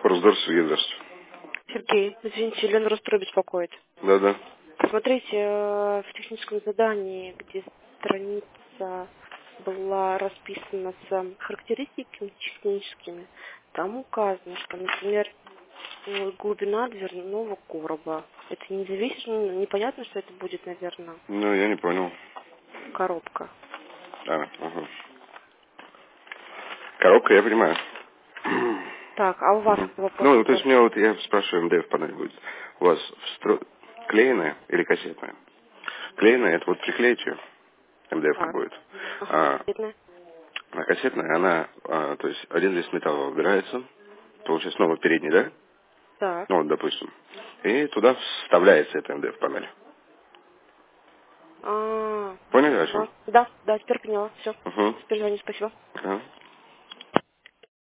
Росдор, Сергей, здравствуйте. Сергей, извините, Елена Ростро беспокоит. Да. Посмотрите, в техническом задании, где страница была расписана с характеристиками техническими, там указано, что, например, глубина дверного короба. Это не зависит, непонятно, что это будет, наверное, Ну, я не понял. коробка. Ага. Коробка, я понимаю. Так, а у вас вопрос? Ну, то есть мне вот, я спрашиваю, МДФ панель будет. У вас клееная или кассетная? Клееная, это вот приклеить ее, МДФ Так. будет. Ага. А кассетная, она, то есть один лист металла выбирается, получается, ну, вот передний, да? Так. Ну, вот, допустим. И туда вставляется эта МДФ панель. Поняли, о чем? Да, теперь поняла. Все. Угу. Теперь звоню, спасибо. Ага.